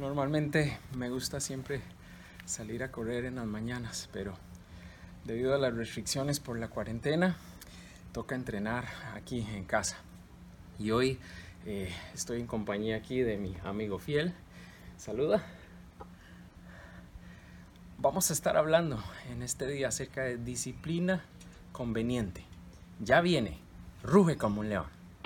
Normalmente me gusta siempre salir a correr en las mañanas, pero debido a las restricciones por la cuarentena, toca entrenar aquí en casa. Y hoy estoy en compañía aquí de mi amigo fiel. Saluda. Vamos a estar hablando en este día acerca de disciplina conveniente. Ya viene, ruge como un león.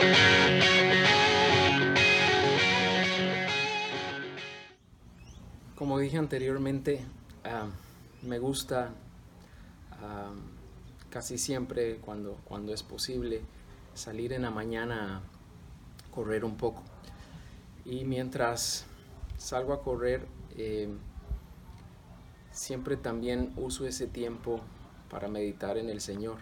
Como dije anteriormente, me gusta casi siempre cuando es posible salir en la mañana a correr un poco. Y mientras salgo a correr, siempre también uso ese tiempo para meditar en el Señor.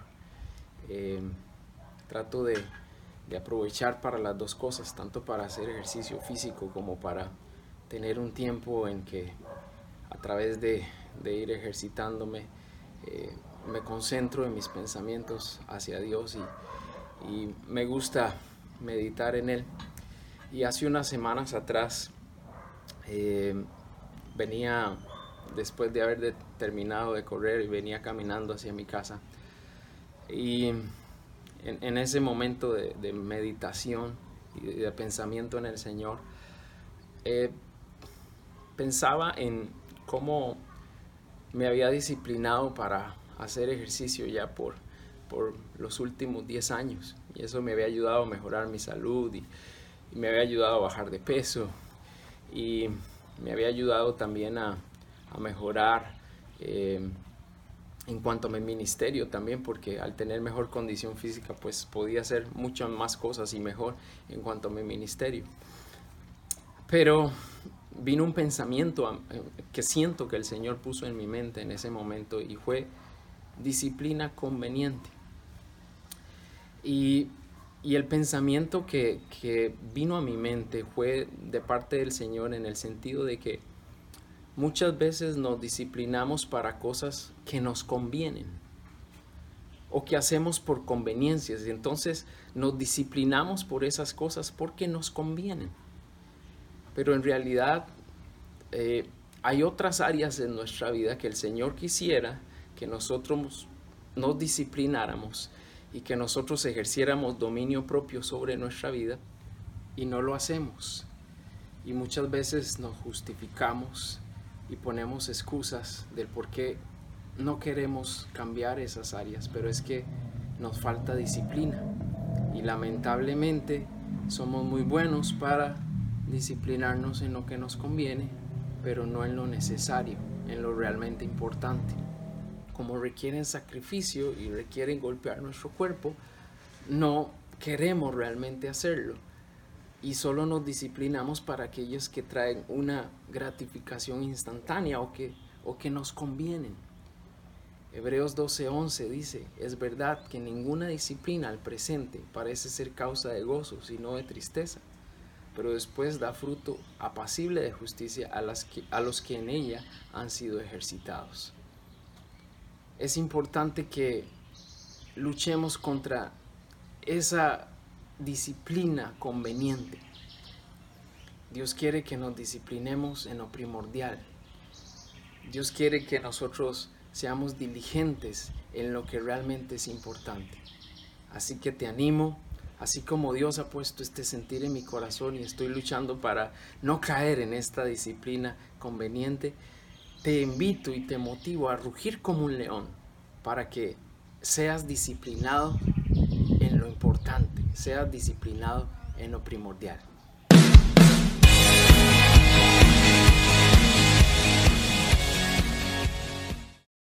Trato de aprovechar para las dos cosas, tanto para hacer ejercicio físico como para tener un tiempo en que a través de ir ejercitándome me concentro en mis pensamientos hacia Dios y me gusta meditar en Él. Y hace unas semanas atrás venía, después de haber terminado de correr, y venía caminando hacia mi casa, y en ese momento de meditación y de pensamiento en el Señor, pensaba en cómo me había disciplinado para hacer ejercicio ya por los últimos 10 años, y eso me había ayudado a mejorar mi salud y me había ayudado a bajar de peso, y me había ayudado también a mejorar en cuanto a mi ministerio también, porque al tener mejor condición física pues podía hacer muchas más cosas y mejor en cuanto a mi ministerio. Pero vino un pensamiento que siento que el Señor puso en mi mente en ese momento, y fue disciplina conveniente. Y el pensamiento que vino a mi mente fue de parte del Señor, en el sentido de que muchas veces nos disciplinamos para cosas que nos convienen o que hacemos por conveniencias, y entonces nos disciplinamos por esas cosas porque nos convienen. Pero en realidad hay otras áreas en nuestra vida que el Señor quisiera que nosotros nos disciplináramos y que nosotros ejerciéramos dominio propio sobre nuestra vida, y no lo hacemos. Y muchas veces nos justificamos y ponemos excusas del por qué no queremos cambiar esas áreas, pero es que nos falta disciplina. Y lamentablemente somos muy buenos para disciplinarnos en lo que nos conviene, pero no en lo necesario, en lo realmente importante. Como requieren sacrificio y requieren golpear nuestro cuerpo, no queremos realmente hacerlo, y solo nos disciplinamos para aquellos que traen una gratificación instantánea o que nos convienen. Hebreos 12:11 dice: es verdad que ninguna disciplina al presente parece ser causa de gozo, sino de tristeza, pero después da fruto apacible de justicia a los que en ella han sido ejercitados. Es importante que luchemos contra esa disciplina conveniente. Dios quiere que nos disciplinemos en lo primordial. Dios quiere que nosotros seamos diligentes en lo que realmente es importante. Así que te animo, así como Dios ha puesto este sentir en mi corazón y estoy luchando para no caer en esta disciplina conveniente, te invito y te motivo a rugir como un león para que seas disciplinado en lo importante, seas disciplinado en lo primordial.